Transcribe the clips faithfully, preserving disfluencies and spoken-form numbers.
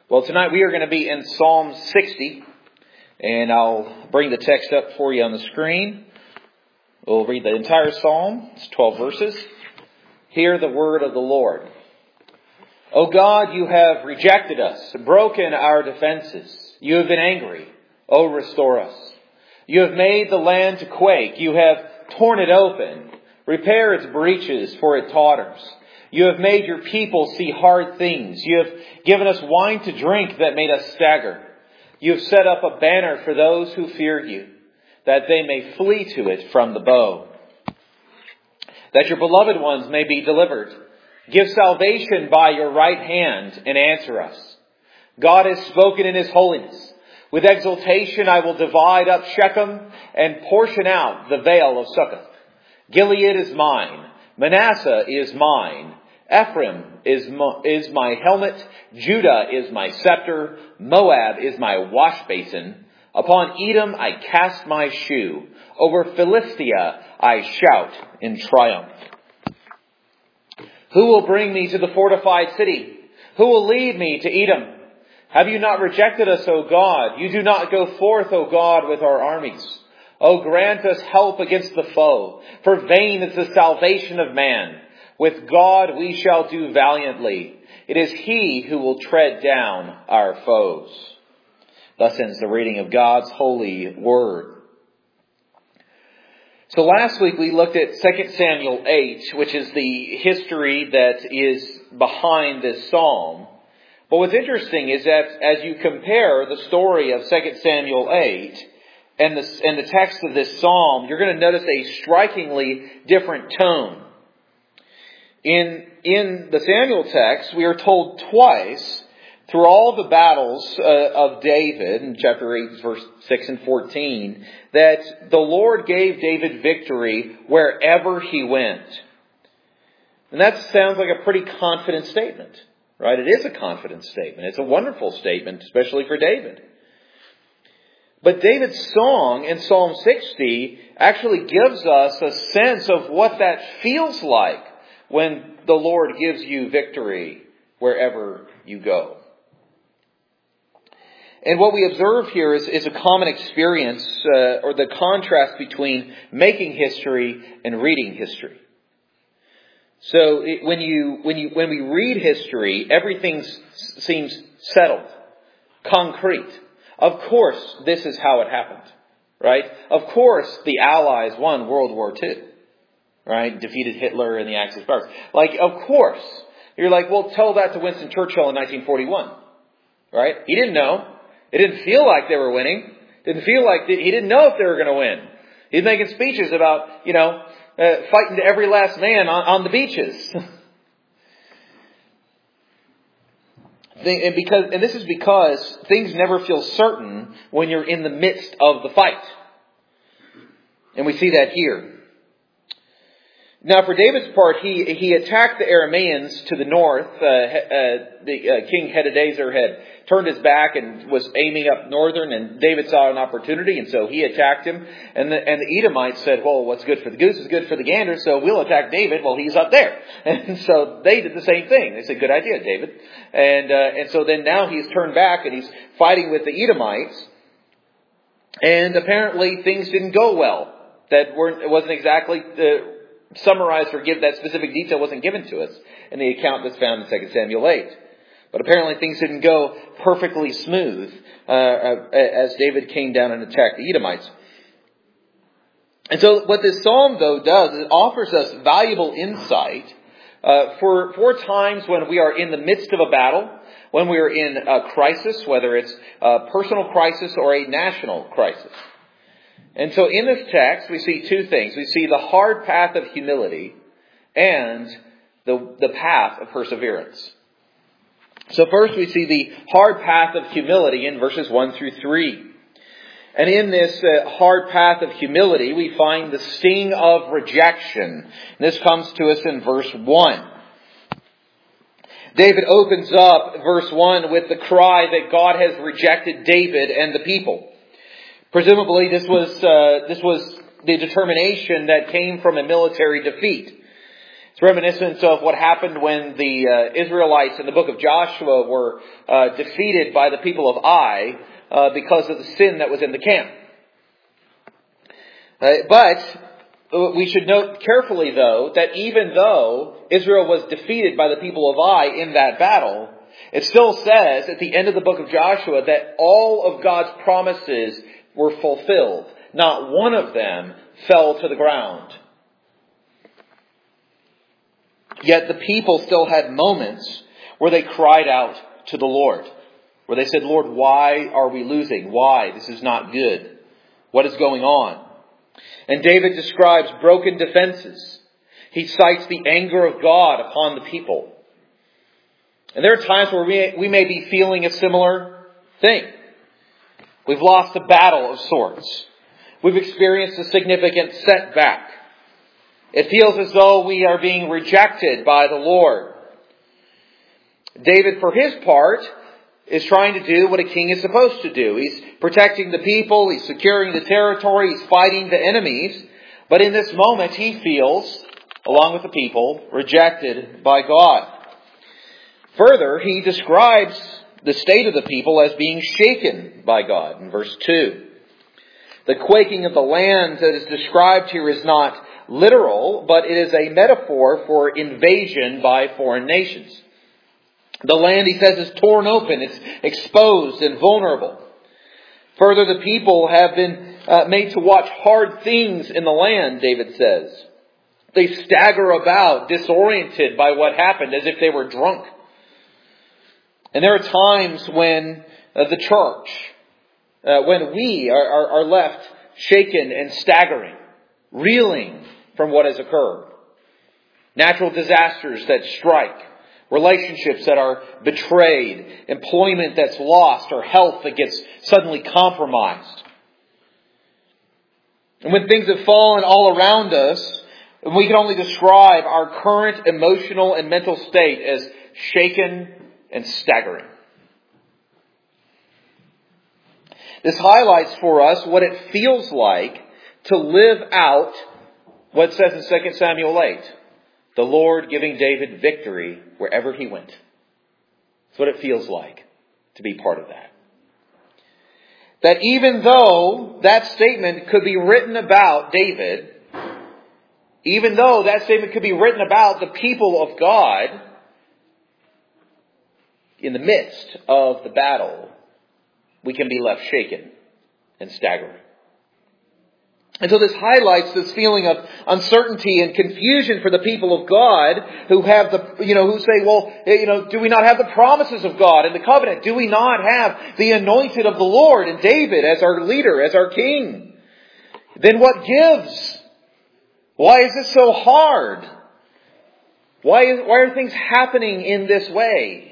Well, tonight we are going to be in Psalm sixty, and I'll bring the text up for you on the screen. We'll read the entire psalm. It's twelve verses. Hear the word of the Lord. O God, you have rejected us, broken our defenses. You have been angry. O restore us. You have made the land to quake. You have torn it open. Repair its breaches, for it totters. You have made your people see hard things. You have given us wine to drink that made us stagger. You have set up a banner for those who fear you, that they may flee to it from the bow. That your beloved ones may be delivered. Give salvation by your right hand and answer us. God has spoken in his holiness. With exultation I will divide up Shechem and portion out the vale of Succoth. Gilead is mine. Manasseh is mine. Ephraim is my, is my helmet. Judah is my scepter. Moab is my wash basin. Upon Edom I cast my shoe. Over Philistia I shout in triumph. Who will bring me to the fortified city? Who will lead me to Edom? Have you not rejected us, O God? You do not go forth, O God, with our armies. O grant us help against the foe, for vain is the salvation of man. With God we shall do valiantly. It is he who will tread down our foes. Thus ends the reading of God's holy word. So last week we looked at Second Samuel eight, which is the history that is behind this psalm. But what's interesting is that as you compare the story of Second Samuel eight and the, and the text of this psalm, you're going to notice a strikingly different tone. In, in the Samuel text, we are told twice through all the battles uh, of David, in chapter eight, verse six and fourteen, that the Lord gave David victory wherever he went. And that sounds like a pretty confident statement, right? It is a confident statement. It's a wonderful statement, especially for David. But David's song in Psalm sixty actually gives us a sense of what that feels like when the Lord gives you victory wherever you go. And what we observe here is, is a common experience, uh, or the contrast between making history and reading history. So it, when you when you when we read history, everything s- seems settled, concrete. Of course, this is how it happened, right? Of course, the Allies won World War Two, right? Defeated Hitler and the Axis powers. Like, of course, you're like, well, tell that to Winston Churchill in nineteen forty-one, right? He didn't know. It didn't feel like they were winning. Didn't feel like they, he didn't know if they were going to win. He's making speeches about, you know, uh, fighting to every last man on, on the beaches. and because, and this is because things never feel certain when you're in the midst of the fight. And we see that here. Now, for David's part, he he attacked the Arameans to the north. Uh, uh, the uh, King Hadadezer had turned his back and was aiming up northern, and David saw an opportunity, and so he attacked him. And the, and the Edomites said, well, what's good for the goose is good for the gander, so we'll attack David while he's up there. And so they did the same thing. They said, good idea, David. And uh, and so then now he's turned back, and he's fighting with the Edomites. And apparently things didn't go well. That weren't, it wasn't exactly... Uh, summarized or give that specific detail wasn't given to us in the account that's found in Second Samuel eight. But apparently things didn't go perfectly smooth uh, as David came down and attacked the Edomites. And so what this psalm, though, does is it offers us valuable insight uh, for, for times when we are in the midst of a battle, when we are in a crisis, whether it's a personal crisis or a national crisis. And so in this text, we see two things. We see the hard path of humility and the, the path of perseverance. So first we see the hard path of humility in verses one through three. And in this uh, hard path of humility, we find the sting of rejection. And this comes to us in verse one. David opens up verse one with the cry that God has rejected David and the people. Presumably, this was uh, this was the determination that came from a military defeat. It's reminiscent of what happened when the uh, Israelites in the book of Joshua were uh, defeated by the people of Ai uh, because of the sin that was in the camp. Uh, but we should note carefully, though, that even though Israel was defeated by the people of Ai in that battle, it still says at the end of the book of Joshua that all of God's promises were fulfilled. Not one of them fell to the ground. Yet the people still had moments where they cried out to the Lord. Where they said, Lord, why are we losing? Why? This is not good. What is going on? And David describes broken defenses. He cites the anger of God upon the people. And there are times where we, we may be feeling a similar thing. We've lost a battle of sorts. We've experienced a significant setback. It feels as though we are being rejected by the Lord. David, for his part, is trying to do what a king is supposed to do. He's protecting the people. He's securing the territory. He's fighting the enemies. But in this moment, he feels, along with the people, rejected by God. Further, he describes the state of the people as being shaken by God in verse two. The quaking of the land that is described here is not literal, but it is a metaphor for invasion by foreign nations. The land, he says, is torn open. It's exposed and vulnerable. Further, the people have been uh, made to watch hard things in the land, David says. They stagger about, disoriented by what happened, as if they were drunk. And there are times when uh, the church, uh, when we are, are, are left shaken and staggering, reeling from what has occurred. Natural disasters that strike. Relationships that are betrayed. Employment that's lost. Or health that gets suddenly compromised. And when things have fallen all around us, we can only describe our current emotional and mental state as shaken and staggering. This highlights for us what it feels like to live out what it says in Second Samuel eight. The Lord giving David victory wherever he went. That's what it feels like to be part of that. That even though that statement could be written about David, even though that statement could be written about the people of God, in the midst of the battle, we can be left shaken and staggered. And so this highlights this feeling of uncertainty and confusion for the people of God who have the, you know, who say, well, you know, do we not have the promises of God and the covenant? Do we not have the anointed of the Lord and David as our leader, as our king? Then what gives? Why is this so hard? Why is, why are things happening in this way?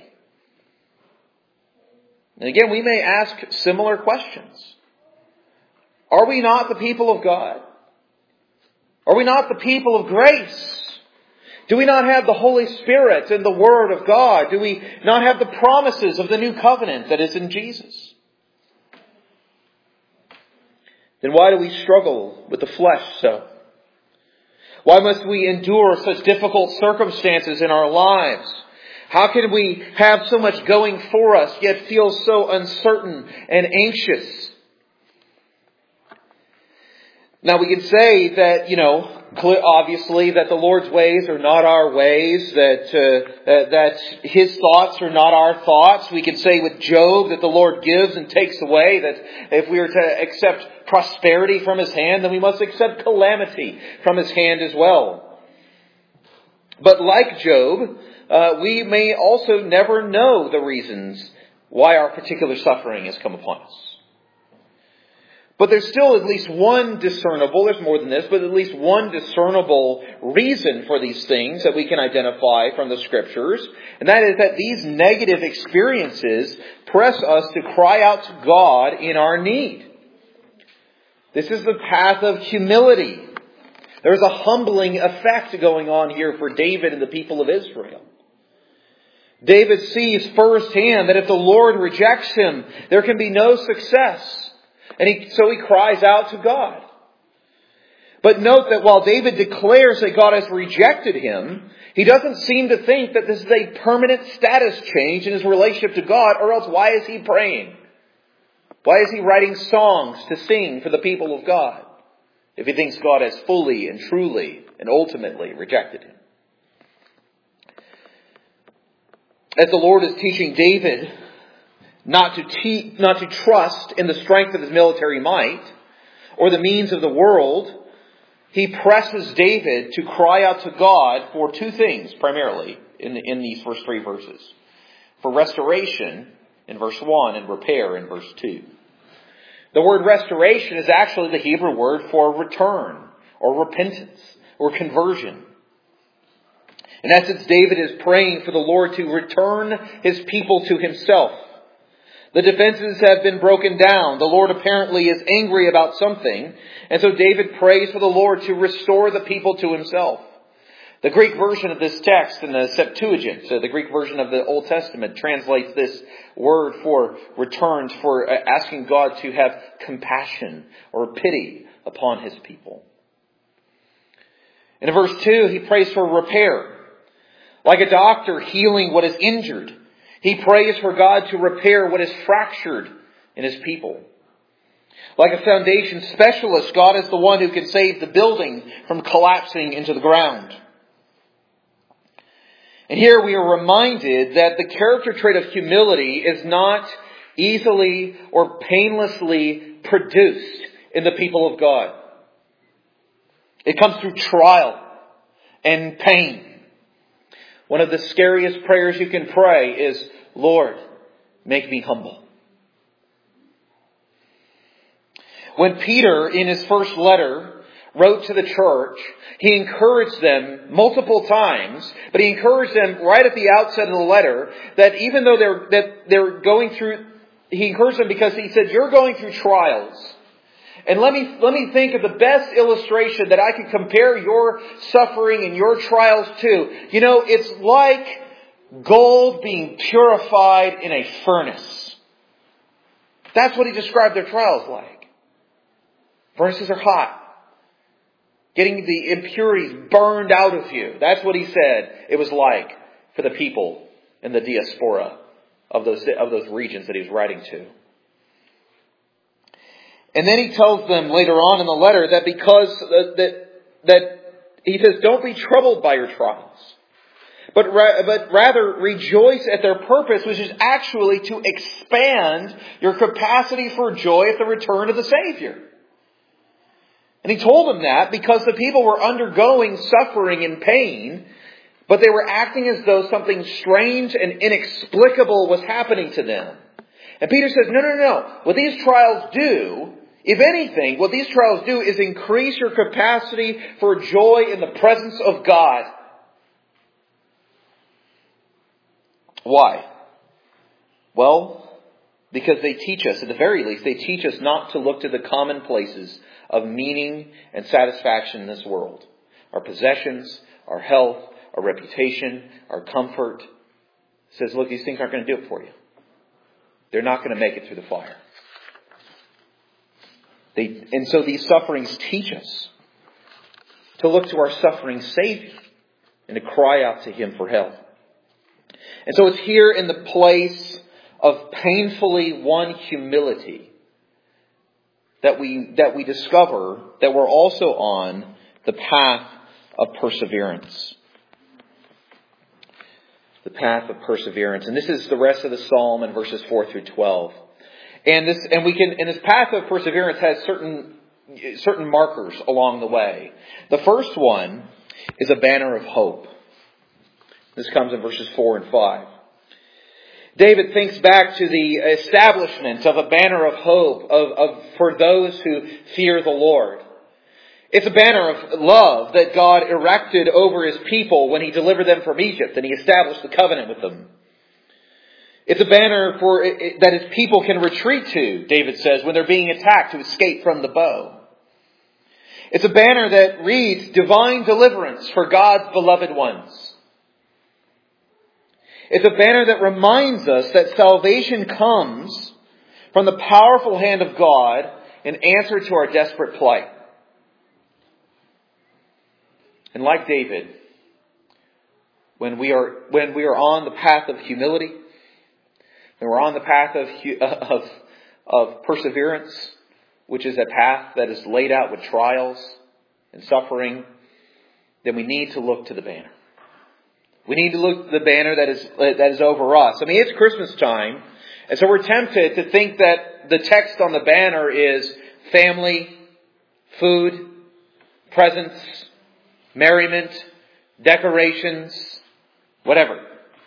And again, we may ask similar questions. Are we not the people of God? Are we not the people of grace? Do we not have the Holy Spirit and the Word of God? Do we not have the promises of the new covenant that is in Jesus? Then why do we struggle with the flesh so? Why must we endure such difficult circumstances in our lives? How can we have so much going for us, yet feel so uncertain and anxious? Now we can say that, you know, obviously that the Lord's ways are not our ways, that uh, uh, that His thoughts are not our thoughts. We can say with Job that the Lord gives and takes away, that if we are to accept prosperity from His hand, then we must accept calamity from His hand as well. But like Job, uh, we may also never know the reasons why our particular suffering has come upon us. But there's still at least one discernible, there's more than this, but at least one discernible reason for these things that we can identify from the Scriptures. And that is that these negative experiences press us to cry out to God in our need. This is the path of humility. There's a humbling effect going on here for David and the people of Israel. David sees firsthand that if the Lord rejects him, there can be no success. And he, so he cries out to God. But note that while David declares that God has rejected him, he doesn't seem to think that this is a permanent status change in his relationship to God, or else why is he praying? Why is he writing songs to sing for the people of God if he thinks God has fully and truly and ultimately rejected him? As the Lord is teaching David not to te- not to trust in the strength of his military might or the means of the world, he presses David to cry out to God for two things, primarily, in, in these first three verses. For restoration, in verse one, and repair, in verse two. The word restoration is actually the Hebrew word for return, or repentance, or conversion. In essence, David is praying for the Lord to return his people to himself. The defenses have been broken down. The Lord apparently is angry about something. And so David prays for the Lord to restore the people to himself. The Greek version of this text in the Septuagint, so the Greek version of the Old Testament, translates this word for returns, for asking God to have compassion or pity upon his people. And in verse two, he prays for repair. Like a doctor healing what is injured, he prays for God to repair what is fractured in his people. Like a foundation specialist, God is the one who can save the building from collapsing into the ground. And here we are reminded that the character trait of humility is not easily or painlessly produced in the people of God. It comes through trial and pain. One of the scariest prayers you can pray is, Lord, make me humble. When Peter, in his first letter, wrote to the church, he encouraged them multiple times, but he encouraged them right at the outset of the letter that even though they're, that they're going through, he encouraged them because he said, you're going through trials. And let me, let me think of the best illustration that I can compare your suffering and your trials to. You know, it's like gold being purified in a furnace. That's what he described their trials like. Furnaces are hot. Getting the impurities burned out of you. That's what he said it was like for the people in the diaspora of those, of those regions that he was writing to. And then he tells them later on in the letter that because uh, that that he says, don't be troubled by your trials, but ra- but rather rejoice at their purpose, which is actually to expand your capacity for joy at the return of the Savior. And he told them that because the people were undergoing suffering and pain, but they were acting as though something strange and inexplicable was happening to them. And Peter says, no, no, no. What these trials do, if anything, what these trials do is increase your capacity for joy in the presence of God. Why? Well, because they teach us, at the very least, they teach us not to look to the commonplaces of meaning and satisfaction in this world. Our possessions, our health, our reputation, our comfort. It says, look, these things aren't going to do it for you. They're not going to make it through the fire. They, and so these sufferings teach us to look to our suffering Savior and to cry out to Him for help. And so it's here in the place of painfully won humility that we that we discover that we're also on the path of perseverance. The path of perseverance. And this is the rest of the psalm in verses four through twelve. And this and we can and this path of perseverance has certain certain markers along the way. The first one is a banner of hope. This comes in verses four and five. David thinks back to the establishment of a banner of hope of, of for those who fear the Lord. It's a banner of love that God erected over His people when He delivered them from Egypt and He established the covenant with them. It's a banner for that His people can retreat to, David says, when they're being attacked to escape from the bow. It's a banner that reads divine deliverance for God's beloved ones. It's a banner that reminds us that salvation comes from the powerful hand of God in answer to our desperate plight. And like David, when we are when we are on the path of humility, when we're on the path of of of perseverance, which is a path that is laid out with trials and suffering, then we need to look to the banner. We need to look to the banner that is that is over us. I mean, it's Christmas time, and so we're tempted to think that the text on the banner is family, food, presents, merriment, decorations, whatever.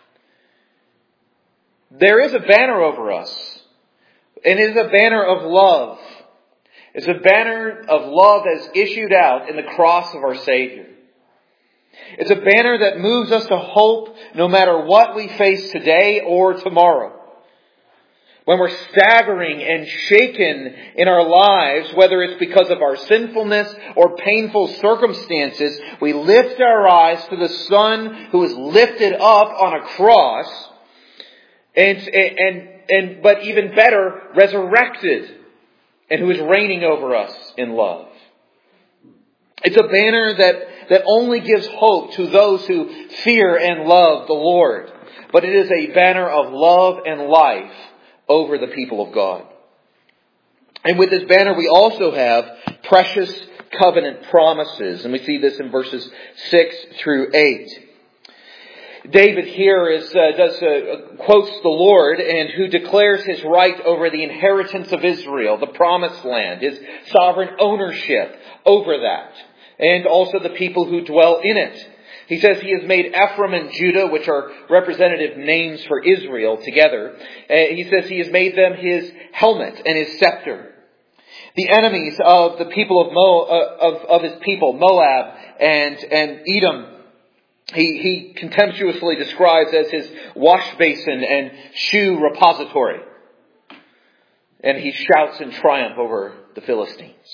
There is a banner over us, and it is a banner of love. It's a banner of love that is issued out in the cross of our Savior. It's a banner that moves us to hope no matter what we face today or tomorrow. When we're staggering and shaken in our lives, whether it's because of our sinfulness or painful circumstances, we lift our eyes to the Son who is lifted up on a cross, and, and, and, but even better, resurrected, and who is reigning over us in love. It's a banner that, that only gives hope to those who fear and love the Lord. But it is a banner of love and life over the people of God. And with this banner we also have precious covenant promises. And we see this in verses six through eight. David here is uh, does uh, quotes the Lord, and who declares his right over the inheritance of Israel, the promised land, his sovereign ownership over that, and also the people who dwell in it. He says he has made Ephraim and Judah, which are representative names for Israel, together. Uh, he says he has made them his helmet and his scepter. The enemies of the people of Mo, uh, of, of his people, Moab and and Edom, He, he contemptuously describes as his wash basin and shoe repository. And he shouts in triumph over the Philistines.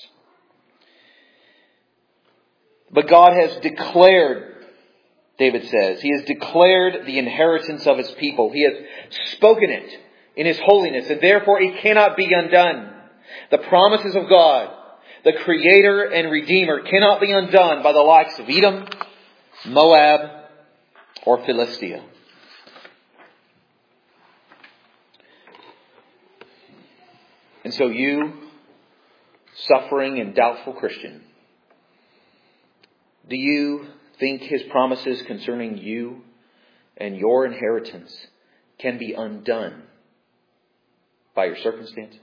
But God has declared, David says, he has declared the inheritance of his people. He has spoken it in his holiness, and therefore it cannot be undone. The promises of God, the Creator and Redeemer, cannot be undone by the likes of Edom, Moab, or Philistia. And so you, suffering and doubtful Christian, do you think his promises concerning you and your inheritance can be undone by your circumstances?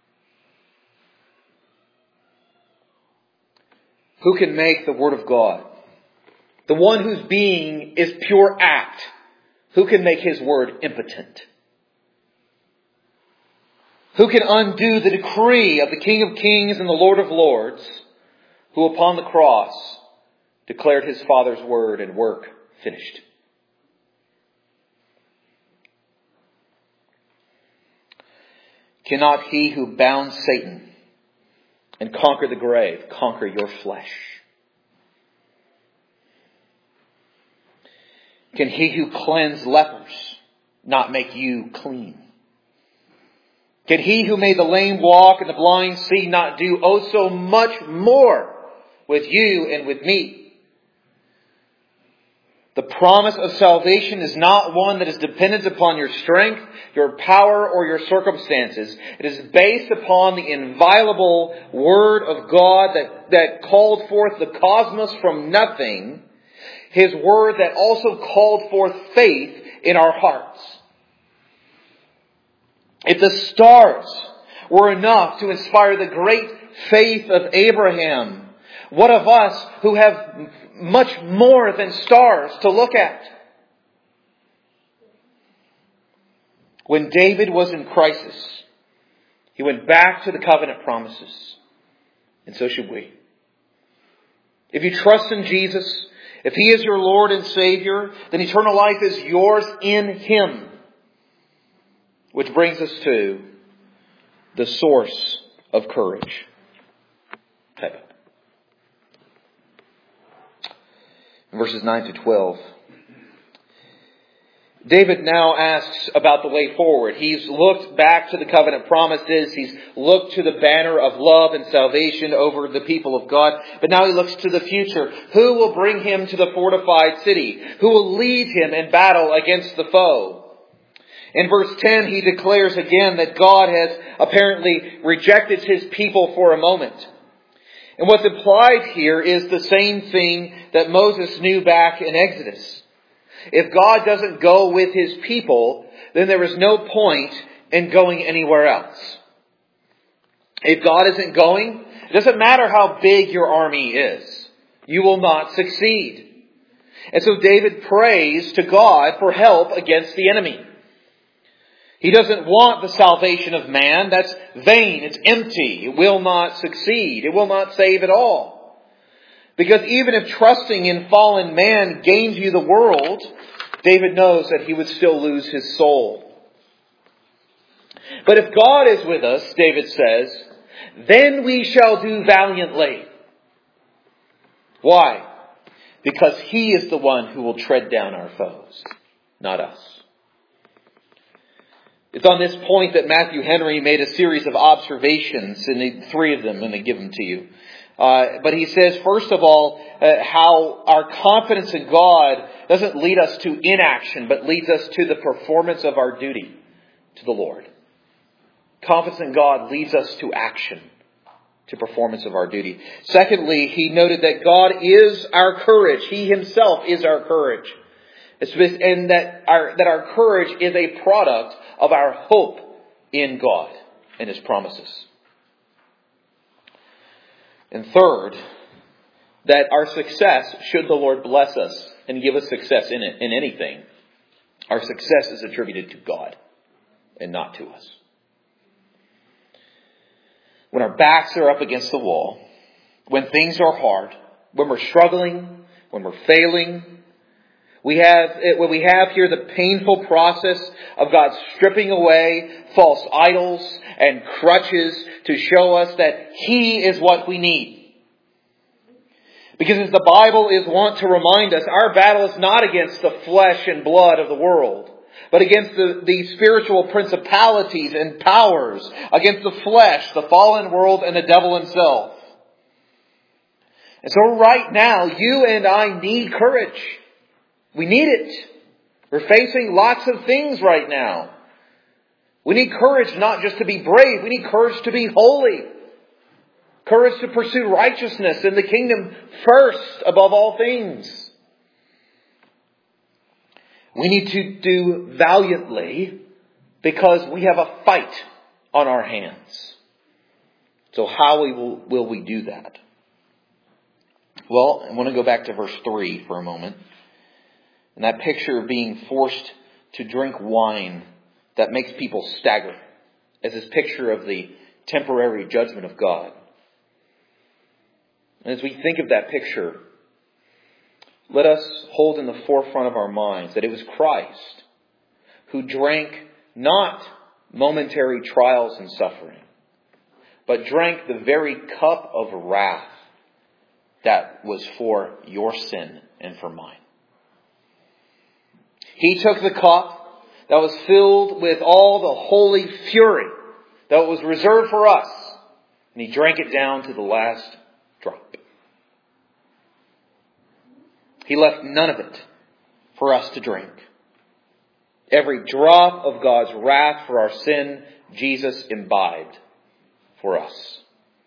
Who can make the Word of God, the one whose being is pure act, who can make his word impotent? Who can undo the decree of the King of Kings and the Lord of Lords, who upon the cross declared his Father's word and work finished? Cannot he who bound Satan and conquered the grave conquer your flesh? Can he who cleansed lepers not make you clean? Can he who made the lame walk and the blind see not do oh so much more with you and with me? The promise of salvation is not one that is dependent upon your strength, your power, or your circumstances. It is based upon the inviolable Word of God that, that called forth the cosmos from nothing. His Word that also called forth faith in our hearts. If the stars were enough to inspire the great faith of Abraham, what of us who have much more than stars to look at? When David was in crisis, he went back to the covenant promises. And so should we. If you trust in Jesus, if he is your Lord and Savior, then eternal life is yours in him. Which brings us to the source of courage. Type it. Verses nine to twelve. David now asks about the way forward. He's looked back to the covenant promises. He's looked to the banner of love and salvation over the people of God. But now he looks to the future. Who will bring him to the fortified city? Who will lead him in battle against the foe? In verse ten, he declares again that God has apparently rejected his people for a moment. And what's implied here is the same thing that Moses knew back in Exodus. If God doesn't go with his people, then there is no point in going anywhere else. If God isn't going, it doesn't matter how big your army is. You will not succeed. And so David prays to God for help against the enemy. He doesn't want the salvation of man. That's vain. It's empty. It will not succeed. It will not save at all. Because even if trusting in fallen man gains you the world, David knows that he would still lose his soul. But if God is with us, David says, then we shall do valiantly. Why? Because he is the one who will tread down our foes, not us. It's on this point that Matthew Henry made a series of observations, and the three of them, and I give them to you. Uh, but he says, first of all, uh, how our confidence in God doesn't lead us to inaction, but leads us to the performance of our duty to the Lord. Confidence in God leads us to action, to performance of our duty. Secondly, he noted that God is our courage. He himself is our courage. And that our, that our courage is a product of our hope in God and his promises. And third, that our success, should the Lord bless us and give us success in it, in anything, our success is attributed to God and not to us. When our backs are up against the wall, when things are hard, when we're struggling, when we're failing, we have, when we have here the painful process of God stripping away false idols and crutches to show us that He is what we need. Because as the Bible is wont to remind us, our battle is not against the flesh and blood of the world, but against the, the spiritual principalities and powers, against the flesh, the fallen world, and the devil himself. And so right now, you and I need courage. We need it. We're facing lots of things right now. We need courage not just to be brave. We need courage to be holy. Courage to pursue righteousness in the kingdom first above all things. We need to do valiantly because we have a fight on our hands. So how we will, will we do that? Well, I want to go back to verse three for a moment. And that picture of being forced to drink wine that makes people stagger as this picture of the temporary judgment of God. And as we think of that picture, let us hold in the forefront of our minds that it was Christ who drank not momentary trials and suffering, but drank the very cup of wrath that was for your sin and for mine. He took the cup that was filled with all the holy fury that was reserved for us, and He drank it down to the last drop. He left none of it for us to drink. Every drop of God's wrath for our sin, Jesus imbibed for us.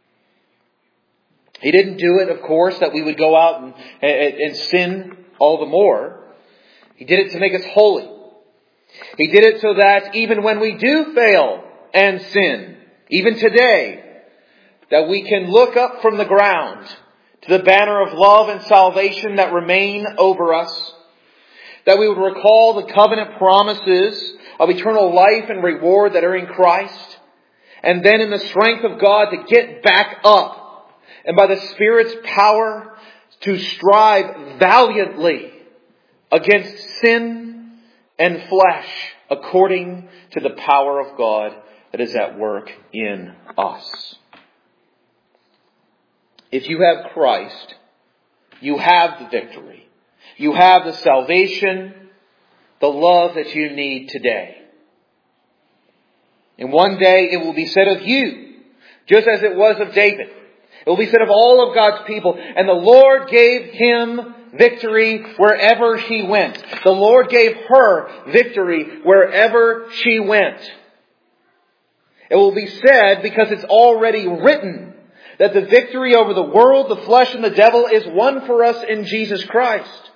He didn't do it, of course, that we would go out and, and, and sin all the more. He did it to make us holy. He did it so that even when we do fail and sin, even today, that we can look up from the ground to the banner of love and salvation that remain over us, that we would recall the covenant promises of eternal life and reward that are in Christ, and then in the strength of God to get back up, and by the Spirit's power to strive valiantly against sin and flesh according to the power of God that is at work in us. If you have Christ, you have the victory. You have the salvation the love that you need today. And one day it will be said of you, just as it was of David. It will be said of all of God's people. And the Lord gave him victory wherever he went. The Lord gave her victory wherever she went. It will be said, because it's already written, that the victory over the world, the flesh, and the devil is won for us in Jesus Christ.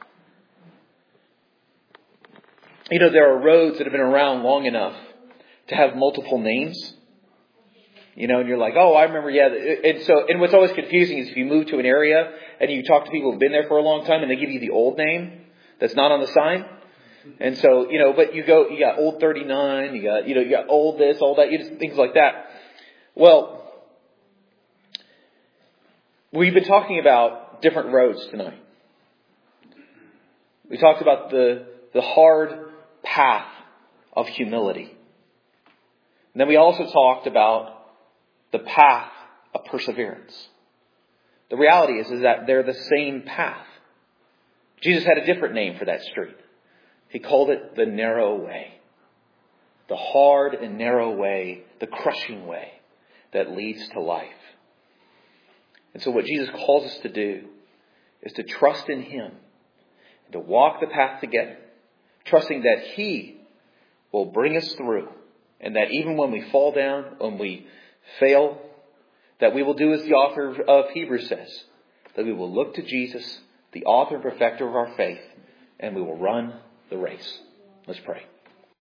You know, there are roads that have been around long enough to have multiple names. You know, and you're like, oh, I remember, yeah. And so, and what's always confusing is if you move to an area and you talk to people who've been there for a long time and they give you the old name that's not on the sign. And so, you know, but you go, you got Old thirty-nine, you got, you know, you got Old this, all that, you just, things like that. Well, we've been talking about different roads tonight. We talked about the, the hard path of humility. And then we also talked about the path of perseverance. The reality is, is that they're the same path. Jesus had a different name for that street. He called it the narrow way. The hard and narrow way, the crushing way that leads to life. And so what Jesus calls us to do is to trust in Him and to walk the path together, trusting that He will bring us through, and that even when we fall down, when we fail, that we will do as the author of Hebrews says, that we will look to Jesus, the author and perfecter of our faith, and we will run the race. Let's pray.